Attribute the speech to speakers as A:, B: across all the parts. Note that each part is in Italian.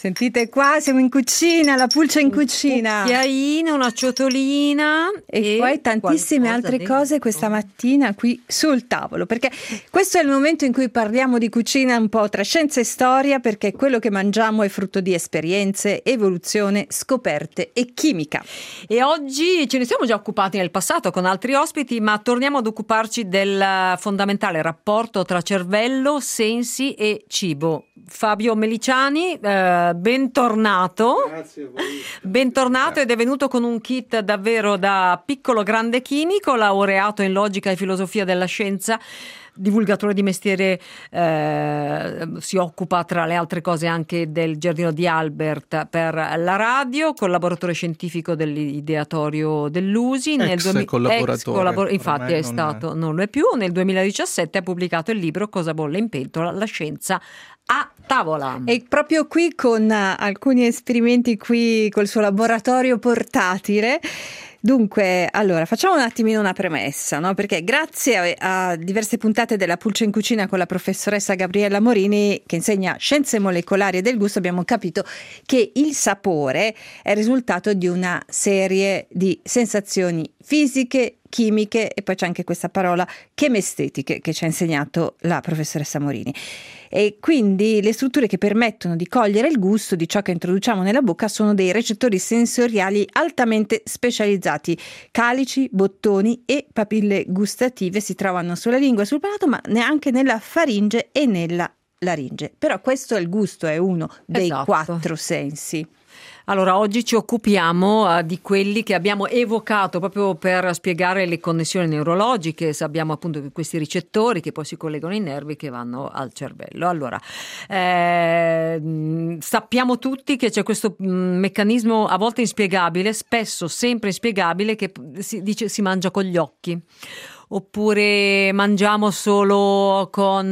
A: Sentite qua, siamo in cucina, la pulce in cucina.
B: Un cucchiaino, una ciotolina
A: e poi tantissime altre cose questa mattina qui sul tavolo, perché questo è il momento in cui parliamo di cucina un po' tra scienza e storia, perché quello che mangiamo è frutto di esperienze, evoluzione, scoperte e chimica.
B: E oggi ce ne siamo già occupati nel passato con altri ospiti, ma torniamo ad occuparci del fondamentale rapporto tra cervello, sensi e cibo. Fabio Meliciani, bentornato.
C: Grazie a voi.
B: Bentornato, ed è venuto con un kit davvero da piccolo grande chimico, laureato in logica e filosofia della scienza, divulgatore di mestiere, si occupa tra le altre cose anche del Giardino di Albert per la radio, collaboratore scientifico dell'ideatorio dell'USI,
C: collaboratore.
B: Infatti è stato, non lo è più. Nel 2017 ha pubblicato il libro Cosa bolle in pentola, la scienza a tavola.
A: E proprio qui con alcuni esperimenti qui col suo laboratorio portatile. Dunque, allora, facciamo un attimino una premessa, no? Perché grazie a diverse puntate della Pulce in Cucina con la professoressa Gabriella Morini, che insegna scienze molecolari e del gusto, abbiamo capito che il sapore è il risultato di una serie di sensazioni fisiche, chimiche, e poi c'è anche questa parola chemestetiche che ci ha insegnato la professoressa Morini. E quindi le strutture che permettono di cogliere il gusto di ciò che introduciamo nella bocca sono dei recettori sensoriali altamente specializzati. Calici, bottoni e papille gustative si trovano sulla lingua e sul palato, ma neanche nella faringe e nella laringe. Però questo è il gusto, è uno dei 4 sensi.
B: Allora, oggi ci occupiamo di quelli che abbiamo evocato proprio per spiegare le connessioni neurologiche. Abbiamo appunto questi ricettori che poi si collegano ai nervi che vanno al cervello. Allora, sappiamo tutti che c'è questo meccanismo a volte inspiegabile, spesso sempre inspiegabile, che si dice si mangia con gli occhi. Oppure mangiamo solo con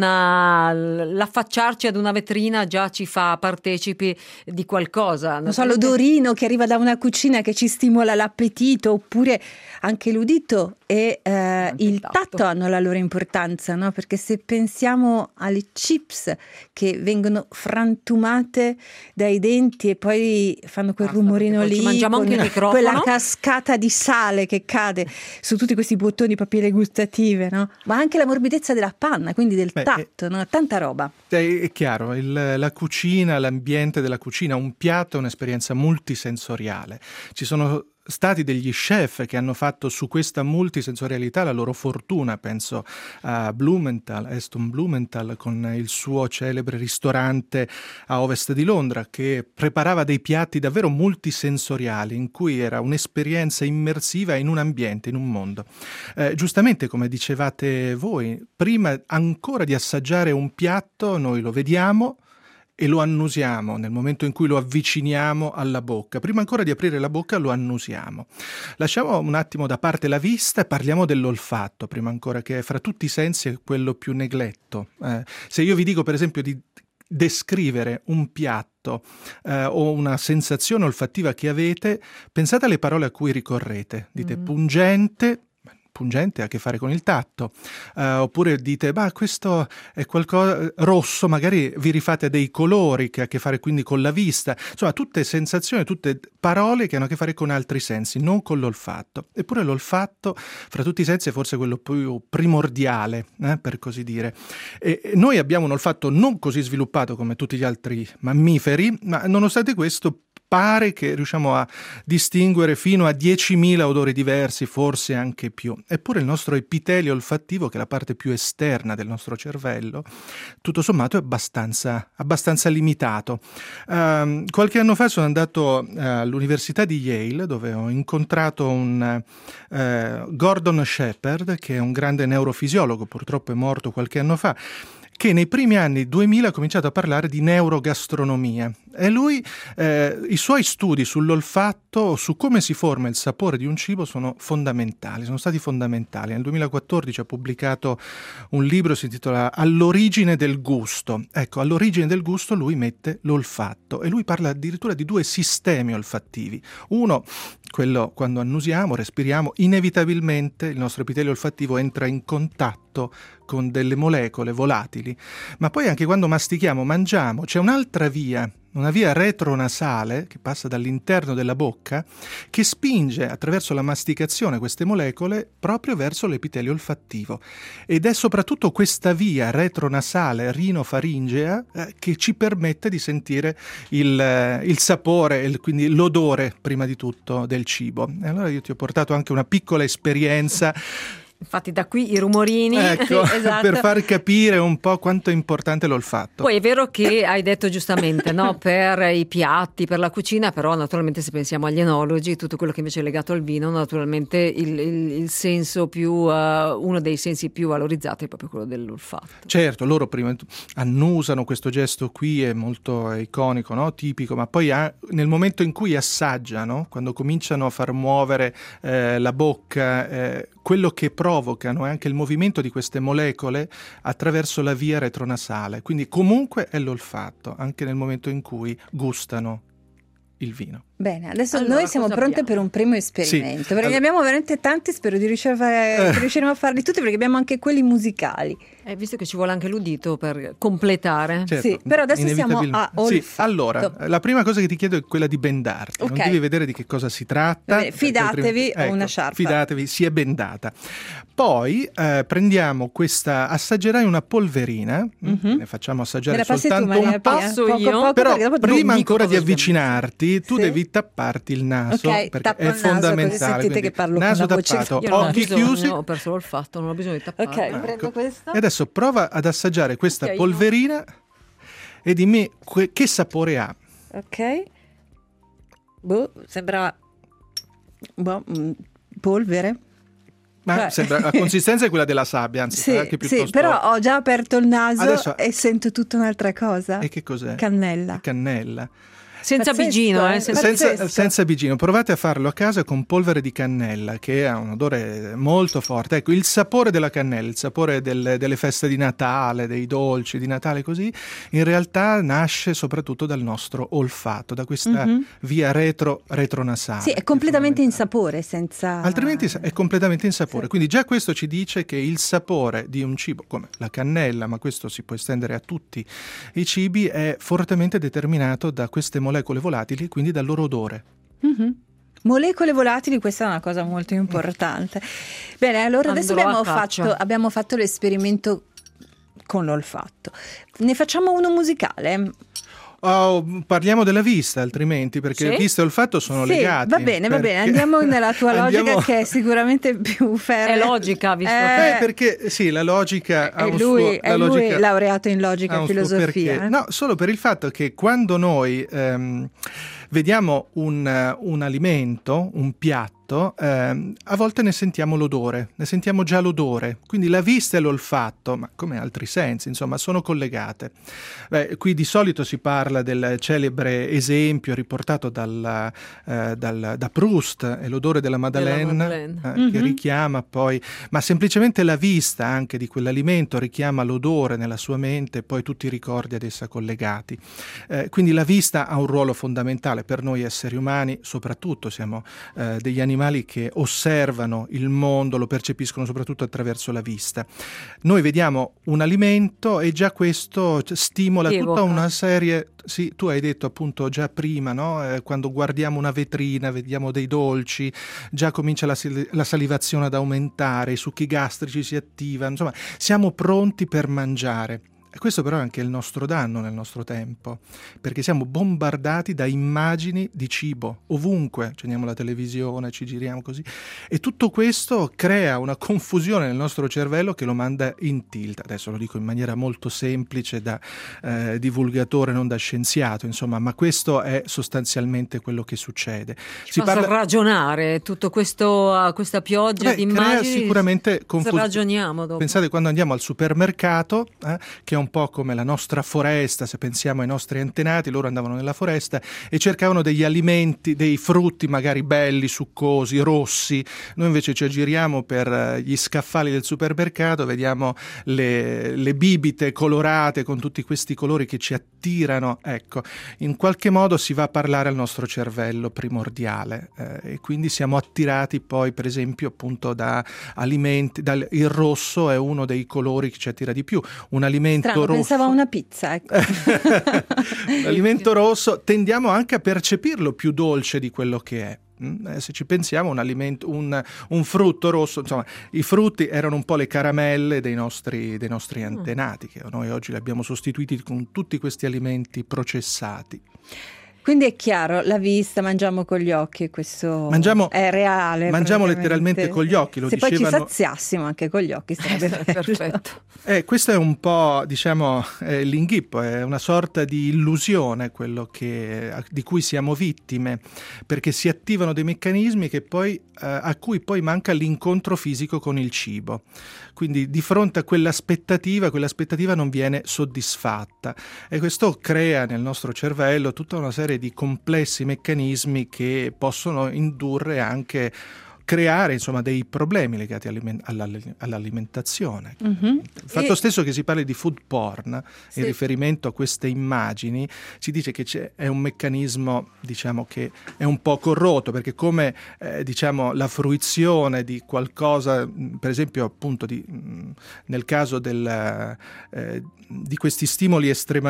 B: l'affacciarci ad una vetrina già ci fa partecipi di qualcosa.
A: Non so, l'odorino che arriva da una cucina che ci stimola l'appetito, oppure anche l'udito e il tatto hanno la loro importanza, no? Perché se pensiamo alle chips che vengono frantumate dai denti e poi fanno quel rumorino lì,
B: mangiamo anche il microfono,
A: quella cascata di sale che cade su tutti questi bottoni papille gustative, no? Ma anche la morbidezza della panna, quindi del tatto, no? Tanta roba.
C: È chiaro, la cucina, l'ambiente della cucina, un piatto è un'esperienza multisensoriale. Ci sono stati degli chef che hanno fatto su questa multisensorialità la loro fortuna. Penso a Aston Blumenthal, con il suo celebre ristorante a ovest di Londra, che preparava dei piatti davvero multisensoriali, in cui era un'esperienza immersiva in un ambiente, in un mondo. Giustamente, come dicevate voi, prima ancora di assaggiare un piatto noi lo vediamo e lo annusiamo nel momento in cui lo avviciniamo alla bocca. Prima ancora di aprire la bocca lo annusiamo. Lasciamo un attimo da parte la vista e parliamo dell'olfatto, prima ancora, che fra tutti i sensi è quello più negletto. Se io vi dico per esempio di descrivere un piatto o una sensazione olfattiva che avete, pensate alle parole a cui ricorrete. Dite pungente ha a che fare con il tatto, oppure dite questo è qualcosa rosso, magari vi rifate a dei colori che ha a che fare quindi con la vista. Insomma, tutte sensazioni, tutte parole che hanno a che fare con altri sensi, non con l'olfatto. Eppure l'olfatto fra tutti i sensi è forse quello più primordiale, per così dire. E noi abbiamo un olfatto non così sviluppato come tutti gli altri mammiferi, ma nonostante questo pare che riusciamo a distinguere fino a 10.000 odori diversi, forse anche più. Eppure il nostro epitelio olfattivo, che è la parte più esterna del nostro cervello, tutto sommato è abbastanza limitato. Qualche anno fa sono andato all'Università di Yale, dove ho incontrato un Gordon Shepherd, che è un grande neurofisiologo, purtroppo è morto qualche anno fa, che nei primi anni 2000 ha cominciato a parlare di neurogastronomia. E lui, i suoi studi sull'olfatto, su come si forma il sapore di un cibo sono stati fondamentali. Nel 2014 ha pubblicato un libro che si intitola All'origine del gusto. Ecco, all'origine del gusto lui mette l'olfatto e lui parla addirittura di 2 sistemi olfattivi. Uno, quello quando annusiamo, respiriamo, inevitabilmente il nostro epitelio olfattivo entra in contatto contatto con delle molecole volatili, ma poi anche quando mastichiamo, mangiamo, c'è un'altra via, una via retronasale che passa dall'interno della bocca, che spinge attraverso la masticazione queste molecole proprio verso l'epitelio olfattivo. Ed è soprattutto questa via retronasale rinofaringea che ci permette di sentire il sapore, quindi l'odore prima di tutto del cibo. E allora io ti ho portato anche una piccola esperienza.
B: Infatti da qui i rumorini,
C: ecco,
B: sì, esatto,
C: per far capire un po' quanto è importante l'olfatto.
B: Poi è vero che hai detto giustamente, no? Per i piatti, per la cucina, però naturalmente se pensiamo agli enologi, tutto quello che invece è legato al vino, naturalmente il senso più, uno dei sensi più valorizzati è proprio quello dell'olfatto.
C: Certo, loro prima annusano, questo gesto qui è molto iconico, no? Tipico, ma poi nel momento in cui assaggiano, quando cominciano a far muovere la bocca, quello che provocano è anche il movimento di queste molecole attraverso la via retronasale, quindi comunque è l'olfatto, anche nel momento in cui gustano il vino.
A: Bene, adesso
B: allora,
A: noi siamo pronte per un primo esperimento,
C: sì,
A: perché ne abbiamo veramente tanti, spero di riusciremo a farli tutti, perché abbiamo anche quelli musicali.
B: Visto che ci vuole anche l'udito per completare.
C: Certo,
A: sì, però adesso siamo a olfatto.
C: Sì, allora, la prima cosa che ti chiedo è quella di bendarti,
A: okay.
C: Non devi vedere di che cosa si tratta.
A: Bene, fidatevi, ho una sciarpa.
C: Fidatevi, si è bendata. Poi prendiamo questa, assaggerai una polverina, ne facciamo assaggiare soltanto un po'.
B: Passo io,
A: poco,
C: però prima ancora di
B: avvicinare
C: avvicinarti, tu devi tapparti il naso,
A: okay,
C: perché è fondamentale.
A: Sentite che parlo
C: naso
A: con la voce
C: tappato,
B: occhi
C: chiusi.
B: Ho perso l'olfatto, non ho bisogno di tappare.
A: Ok, prendo questa.
C: E adesso prova ad assaggiare questa polverina e dimmi che sapore ha.
A: Ok. Sembra polvere.
C: Ma sembra, la consistenza è quella della sabbia, anzi,
A: sì,
C: anche piuttosto.
A: sì, però ho già aperto il naso
C: adesso...
A: e sento tutta un'altra cosa.
C: E che cos'è?
A: Cannella.
C: Cannella.
B: Senza bigino,
C: senza bigino. Provate a farlo a casa con polvere di cannella, che ha un odore molto forte. Ecco, il sapore della cannella, il sapore delle feste di Natale, dei dolci di Natale, così, in realtà nasce soprattutto dal nostro olfatto, da questa via retronasale.
A: Sì, è completamente insapore, senza...
C: Altrimenti è completamente insapore. Sì. Quindi già questo ci dice che il sapore di un cibo, come la cannella, ma questo si può estendere a tutti i cibi, è fortemente determinato da queste molecole volatili, quindi dal loro odore.
A: Molecole volatili, questa è una cosa molto importante. Bene, allora adesso abbiamo fatto l'esperimento con l'olfatto. Ne facciamo uno musicale?
C: Parliamo della vista, altrimenti, perché vista e olfatto sono legati.
A: Va bene, andiamo nella tua logica, che è sicuramente più ferrea.
B: È logica, visto
C: perché sì, la logica ha un
A: lui,
C: suo... È
A: lui è laureato in logica e filosofia.
C: No, solo per il fatto che quando noi vediamo un alimento, un piatto, a volte ne sentiamo l'odore, ne sentiamo già l'odore, quindi la vista e l'olfatto, ma come altri sensi, insomma, sono collegate. Qui di solito si parla del celebre esempio riportato da Proust, è l'odore della Madeleine. Che richiama poi, ma semplicemente la vista anche di quell'alimento richiama l'odore nella sua mente e poi tutti i ricordi ad essa collegati. Quindi la vista ha un ruolo fondamentale per noi esseri umani, soprattutto siamo degli animali che osservano il mondo, lo percepiscono soprattutto attraverso la vista. Noi vediamo un alimento e già questo stimola tutta una serie... Sì, tu hai detto appunto già prima, no? Quando guardiamo una vetrina, vediamo dei dolci, già comincia la salivazione ad aumentare, i succhi gastrici si attivano, insomma, siamo pronti per mangiare. E questo però è anche il nostro danno nel nostro tempo, perché siamo bombardati da immagini di cibo, ovunque, accendiamo la televisione, ci giriamo così, e tutto questo crea una confusione nel nostro cervello che lo manda in tilt. Adesso lo dico in maniera molto semplice da divulgatore, non da scienziato, insomma, ma questo è sostanzialmente quello che succede.
B: Si parla ragionare, tutto questo, questa pioggia di immagini,
C: crea sicuramente confusione.
B: Ragioniamo dopo.
C: Pensate quando andiamo al supermercato, che è un un po' come la nostra foresta, se pensiamo ai nostri antenati, loro andavano nella foresta e cercavano degli alimenti, dei frutti magari belli, succosi, rossi. Noi invece ci aggiriamo per gli scaffali del supermercato, vediamo le bibite colorate con tutti questi colori che ci attirano. Ecco, in qualche modo si va a parlare al nostro cervello primordiale, e quindi siamo attirati poi, per esempio, appunto da alimenti. Il rosso è uno dei colori che ci attira di più. Un alimento rosso.
A: Pensavo a una pizza, ecco.
C: L'alimento rosso tendiamo anche a percepirlo più dolce di quello che è. Se ci pensiamo, un frutto rosso, insomma, i frutti erano un po' le caramelle dei nostri antenati, che noi oggi li abbiamo sostituiti con tutti questi alimenti processati.
A: Quindi è chiaro, la vista, mangiamo con gli occhi, questo è reale.
C: Mangiamo letteralmente con gli occhi, lo
A: se
C: dicevano.
A: Poi ci saziassimo anche con gli occhi, sarebbe
B: perfetto.
C: Questo è un po', diciamo, l'inghippo, è una sorta di illusione quello di cui siamo vittime, perché si attivano dei meccanismi che poi, a cui poi manca l'incontro fisico con il cibo. Quindi di fronte a quell'aspettativa non viene soddisfatta, e questo crea nel nostro cervello tutta una serie di complessi meccanismi che possono indurre anche creare, insomma, dei problemi legati all'alimentazione.
A: Mm-hmm.
C: Il fatto stesso che si parli di food porn, in riferimento a queste immagini, ci dice che è un meccanismo, diciamo, che è un po' corrotto, perché come diciamo la fruizione di qualcosa, per esempio appunto nel caso di questi stimoli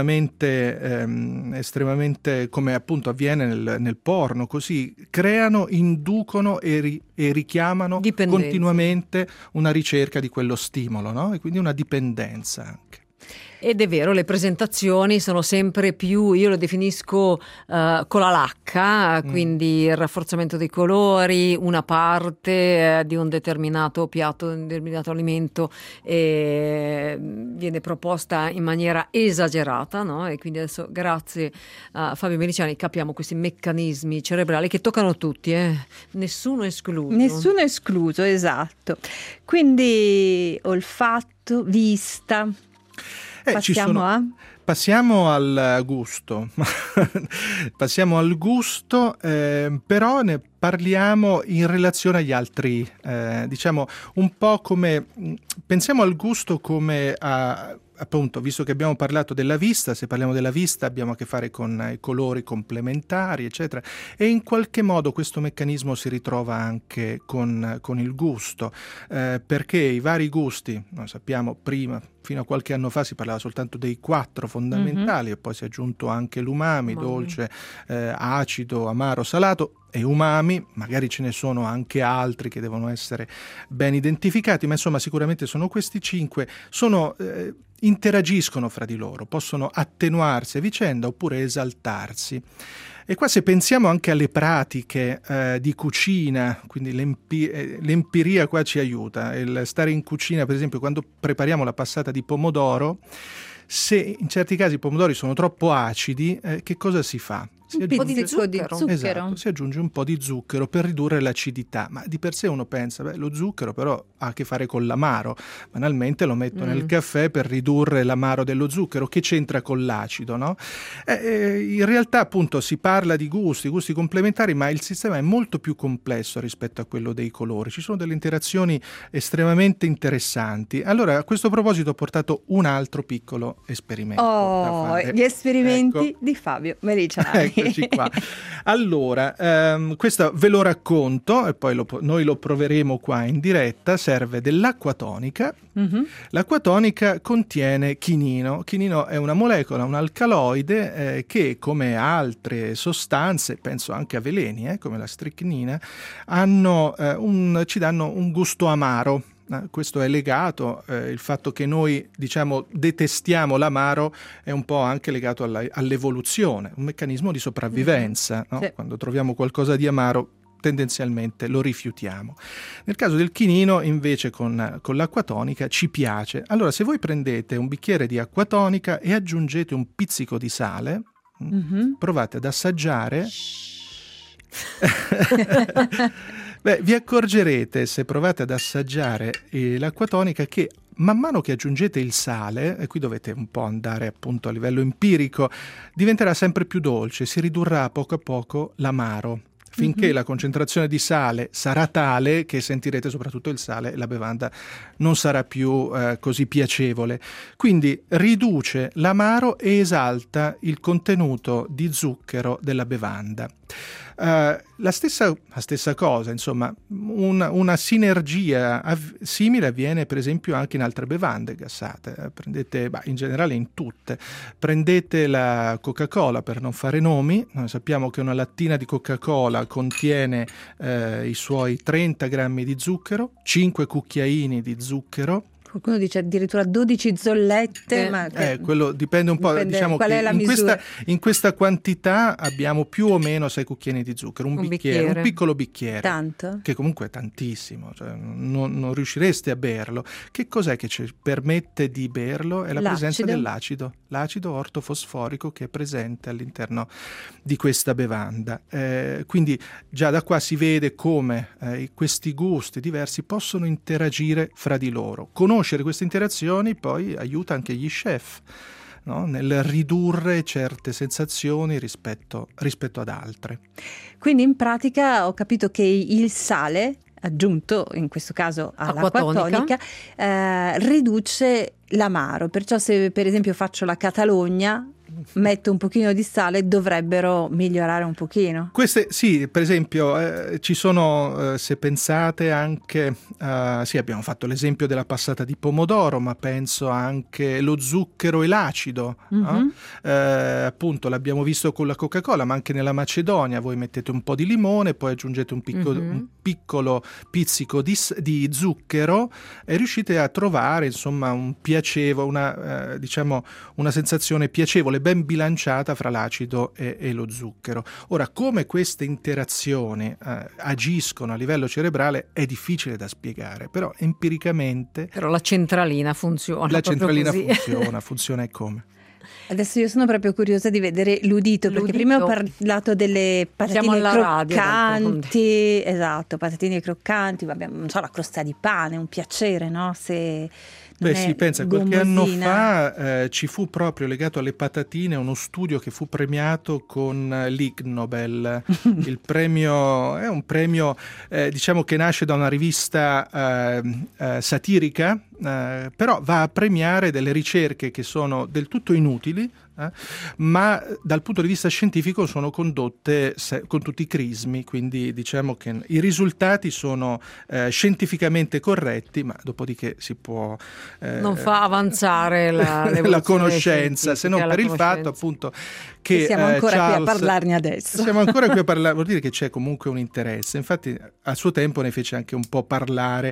C: estremamente come appunto avviene nel porno, così creano, inducono e richiamano continuamente una ricerca di quello stimolo, no? E quindi una dipendenza anche.
B: Ed è vero, le presentazioni sono sempre più, io lo definisco con la lacca, quindi il rafforzamento dei colori, una parte di un determinato piatto, un determinato alimento viene proposta in maniera esagerata, no? E quindi adesso, grazie a Fabio Meliciani, capiamo questi meccanismi cerebrali che toccano tutti, nessuno escluso.
A: Nessuno escluso, esatto. Quindi olfatto, vista.
C: Passiamo al gusto. Passiamo al gusto, però ne parliamo in relazione agli altri, diciamo un po' come pensiamo al gusto come appunto, visto che abbiamo parlato della vista, se parliamo della vista abbiamo a che fare con i colori complementari, eccetera, e in qualche modo questo meccanismo si ritrova anche con il gusto, perché i vari gusti, noi sappiamo prima, fino a qualche anno fa si parlava soltanto dei 4 fondamentali, e poi si è aggiunto anche l'umami, dolce, acido, amaro, salato e umami, magari ce ne sono anche altri che devono essere ben identificati, ma insomma sicuramente sono questi 5, interagiscono fra di loro, possono attenuarsi a vicenda oppure esaltarsi. E qua, se pensiamo anche alle pratiche di cucina, quindi l'empiria qua ci aiuta, il stare in cucina, per esempio quando prepariamo la passata di pomodoro, se in certi casi i pomodori sono troppo acidi, che cosa si fa?
A: Un po' di zucchero.
C: Esatto, si aggiunge un po' di zucchero per ridurre l'acidità, ma di per sé uno pensa, lo zucchero però ha a che fare con l'amaro, banalmente lo metto nel caffè per ridurre l'amaro dello zucchero, che c'entra con l'acido, no? In realtà appunto si parla di gusti complementari, ma il sistema è molto più complesso rispetto a quello dei colori, ci sono delle interazioni estremamente interessanti. Allora, a questo proposito ho portato un altro piccolo esperimento da fare.
A: Gli esperimenti di Fabio Meliciani.
C: Eccoci qua. Allora, questo ve lo racconto e poi noi lo proveremo qua in diretta. Serve dell'acqua tonica. Mm-hmm. L'acqua tonica contiene chinino. Chinino è una molecola, un alcaloide che, come altre sostanze, penso anche a veleni, come la stricnina, ci danno un gusto amaro. Questo è legato, il fatto che noi detestiamo l'amaro è un po' anche legato all'evoluzione, un meccanismo di sopravvivenza, no? Sì. Quando troviamo qualcosa di amaro tendenzialmente lo rifiutiamo. Nel caso del chinino invece con l'acqua tonica ci piace. Allora, se voi prendete un bicchiere di acqua tonica e aggiungete un pizzico di sale, provate ad assaggiare. Vi accorgerete, se provate ad assaggiare l'acqua tonica, che man mano che aggiungete il sale, e qui dovete un po' andare appunto a livello empirico, diventerà sempre più dolce, si ridurrà poco a poco l'amaro, finché la concentrazione di sale sarà tale che sentirete soprattutto il sale e la bevanda non sarà più così piacevole. Quindi riduce l'amaro e esalta il contenuto di zucchero della bevanda. La stessa cosa, insomma, una sinergia simile avviene per esempio anche in altre bevande gassate. Prendete, in generale in tutte, prendete la Coca-Cola, per non fare nomi. Noi sappiamo che una lattina di Coca-Cola contiene i suoi 30 grammi di zucchero, 5 cucchiaini di zucchero.
A: Qualcuno dice addirittura 12 zollette, ma
C: quello dipende un po', diciamo
A: qual
C: che
A: è la misura?
C: In questa quantità abbiamo più o meno 6 cucchiaini di zucchero, un piccolo bicchiere.
A: Tanto?
C: Che comunque è tantissimo, cioè non riuscireste a berlo. Che cos'è che ci permette di berlo? È la presenza l'acido ortofosforico che è presente all'interno di questa bevanda. Quindi già da qua si vede come questi gusti diversi possono interagire fra di loro. Conoscere queste interazioni poi aiuta anche gli chef, no? Nel ridurre certe sensazioni rispetto ad altre.
A: Quindi in pratica ho capito che il sale, aggiunto in questo caso all'acqua tonica, riduce l'amaro, perciò se per esempio faccio la Catalogna, metto un pochino di sale, dovrebbero migliorare un pochino.
C: Queste sì, per esempio ci sono, se pensate anche, sì, abbiamo fatto l'esempio della passata di pomodoro, ma penso anche lo zucchero e l'acido, no? Appunto l'abbiamo visto con la Coca-Cola, ma anche nella Macedonia voi mettete un po' di limone, poi aggiungete un piccolo pizzico di zucchero e riuscite a trovare insomma un piacevole, una sensazione piacevole, ben bilanciata fra l'acido e lo zucchero. Ora, come queste interazioni agiscono a livello cerebrale è difficile da spiegare, però empiricamente...
B: Però la centralina funziona.
C: La centralina funziona e come?
A: Adesso io sono proprio curiosa di vedere l'udito, perché prima ho parlato delle patatine croccanti, esatto, patatine croccanti, vabbè, non so, la crosta di pane, un piacere, no? Se
C: si pensa, qualche anno fa ci fu proprio legato alle patatine uno studio che fu premiato con l'Ig Nobel. Il premio è un premio diciamo che nasce da una rivista satirica, però va a premiare delle ricerche che sono del tutto inutili, ma dal punto di vista scientifico sono condotte con tutti i crismi, quindi diciamo che i risultati sono scientificamente corretti, ma dopodiché si può
B: non fa avanzare
C: la conoscenza, se non per il fatto appunto che
A: siamo ancora qui a parlarne adesso.
C: Siamo ancora qui a parlare, vuol dire che c'è comunque un interesse. Infatti a suo tempo ne fece anche un po' parlare.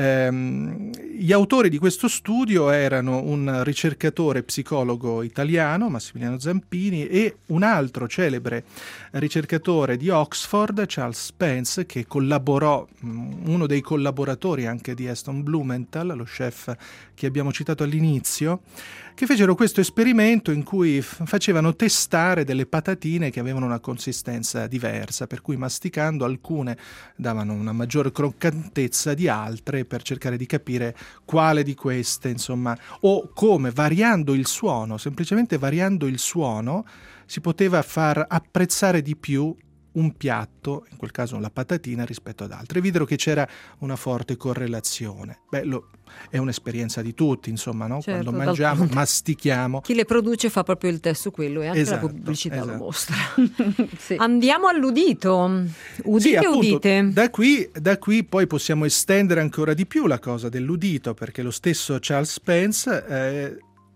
C: Gli autori di questo studio erano un ricercatore psicologo italiano, Massimiliano Zampini, e un altro celebre ricercatore di Oxford, Charles Spence, che collaborò, uno dei collaboratori anche di Aston Blumenthal, lo chef che abbiamo citato all'inizio, che fecero questo esperimento in cui facevano testare delle patatine che avevano una consistenza diversa, per cui masticando alcune davano una maggiore croccantezza di altre, per cercare di capire quale di queste, insomma, o come variando il suono, semplicemente variando il suono, si poteva far apprezzare di più un piatto, in quel caso la patatina, rispetto ad altre. Videro che c'era una forte correlazione. È un'esperienza di tutti, insomma, no?
B: Certo,
C: quando mangiamo, mastichiamo.
B: Chi le produce fa proprio il test su quello, e anche la pubblicità lo mostra. Sì. Andiamo all'udito. Udite, appunto, udite.
C: Da qui poi possiamo estendere ancora di più la cosa dell'udito, perché lo stesso Charles Spence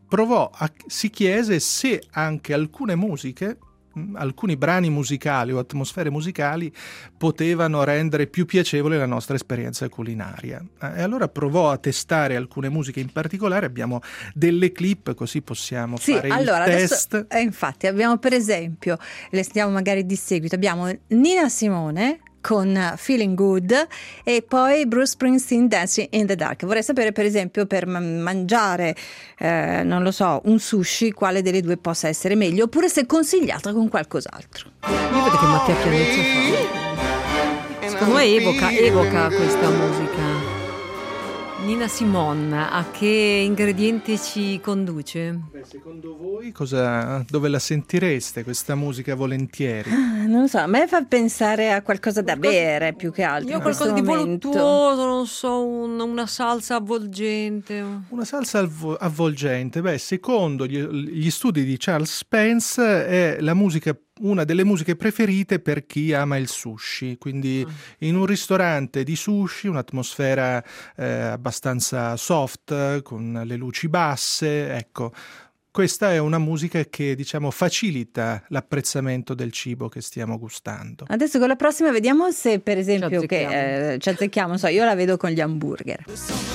C: si chiese se anche alcune musiche, alcuni brani musicali o atmosfere musicali potevano rendere più piacevole la nostra esperienza culinaria. E allora provò a testare alcune musiche in particolare. Abbiamo delle clip, così possiamo fare il test.
A: Adesso, infatti abbiamo, per esempio, le sentiamo magari di seguito, abbiamo Nina Simone con Feeling Good e poi Bruce Springsteen, Dancing in the Dark. Vorrei sapere, per esempio, per mangiare non lo so, un sushi, quale delle due possa essere meglio, oppure se consigliata con qualcos'altro.
B: Io vedo che Mattia Pianezza fa, secondo me evoca questa musica. Nina Simone, a che ingredienti ci conduce?
C: Secondo voi dove la sentireste questa musica volentieri?
A: Non lo so, a me fa pensare a qualcosa da bere più che altro.
B: Io
A: in
B: qualcosa
A: questo
B: di
A: momento.
B: voluttuoso, non so, una salsa avvolgente.
C: Una salsa avvolgente, secondo gli studi di Charles Spence è la musica, una delle musiche preferite per chi ama il sushi, quindi in un ristorante di sushi, un'atmosfera abbastanza soft, con le luci basse, ecco. Questa è una musica che, diciamo, facilita l'apprezzamento del cibo che stiamo gustando.
A: Adesso con la prossima vediamo se, per esempio, ci azzecchiamo, non so, io la vedo con gli hamburger.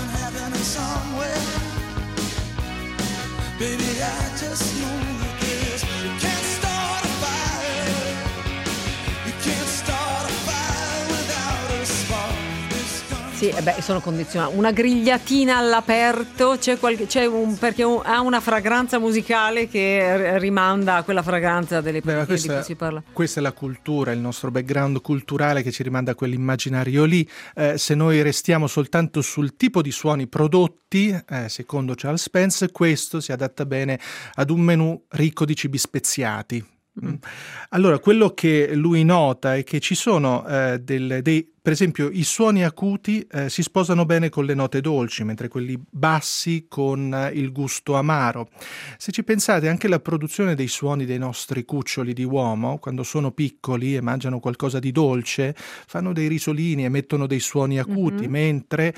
B: Sì, sono condizionati. Una grigliatina all'aperto, perché ha una fragranza musicale che rimanda a quella fragranza delle pellicole di cui si parla.
C: Questa è la cultura, il nostro background culturale che ci rimanda a quell'immaginario lì. Se noi restiamo soltanto sul tipo di suoni prodotti, secondo Charles Spence, questo si adatta bene ad un menù ricco di cibi speziati. Allora, quello che lui nota è che ci sono per esempio i suoni acuti si sposano bene con le note dolci, mentre quelli bassi con il gusto amaro. Se ci pensate, anche la produzione dei suoni dei nostri cuccioli di uomo, quando sono piccoli e mangiano qualcosa di dolce, fanno dei risolini, emettono dei suoni acuti, mentre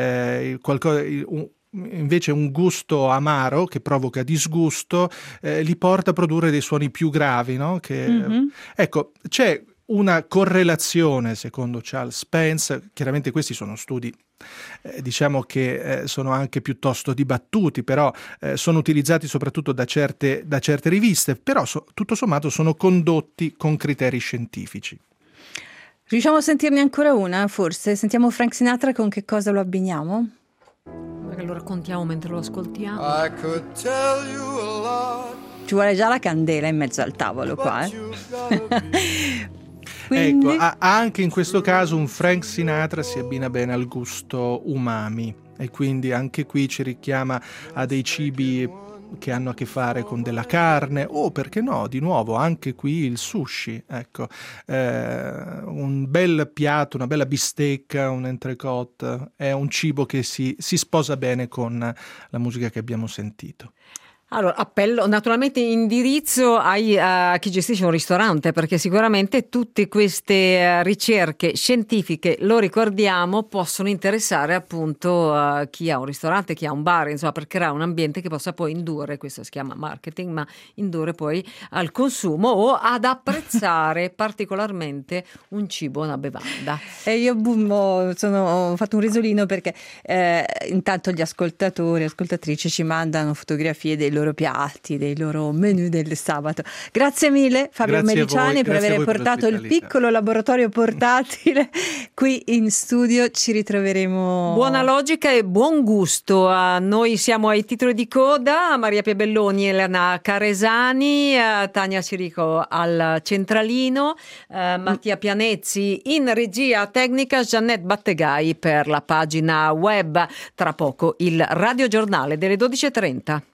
C: invece un gusto amaro che provoca disgusto li porta a produrre dei suoni più gravi, no? Ecco, c'è una correlazione secondo Charles Spence. Chiaramente questi sono studi diciamo che sono anche piuttosto dibattuti, però sono utilizzati soprattutto da certe riviste, però tutto sommato sono condotti con criteri scientifici.
A: Riusciamo a sentirne ancora una, forse? Sentiamo Frank Sinatra, con che cosa lo abbiniamo?
B: Lo raccontiamo mentre lo ascoltiamo.
A: Ci vuole già la candela in mezzo al tavolo qua,
C: Quindi... Ecco, anche in questo caso un Frank Sinatra si abbina bene al gusto umami, e quindi anche qui ci richiama a dei cibi che hanno a che fare con della carne, o perché no, di nuovo anche qui il sushi, ecco, un bel piatto, una bella bistecca, un entrecôte, è un cibo che si sposa bene con la musica che abbiamo sentito.
B: Allora, appello naturalmente indirizzo a chi gestisce un ristorante, perché sicuramente tutte queste ricerche scientifiche, lo ricordiamo, possono interessare appunto chi ha un ristorante, chi ha un bar, insomma, per creare un ambiente che possa poi indurre, questo si chiama marketing, ma indurre poi al consumo o ad apprezzare particolarmente un cibo, una bevanda.
A: E io ho fatto un risolino perché intanto gli ascoltatrici ci mandano fotografie dei loro piatti, dei loro menù del sabato. Grazie mille Fabio Meliciani per aver portato il piccolo laboratorio portatile qui in studio. Ci ritroveremo.
B: Buona logica e buon gusto. Noi siamo ai titoli di coda, Maria Pia Belloni, Elena Caresani, Tania Cirico al centralino, Mattia Pianezzi in regia tecnica, Jeannette Battegai per la pagina web. Tra poco il radiogiornale delle 12:30.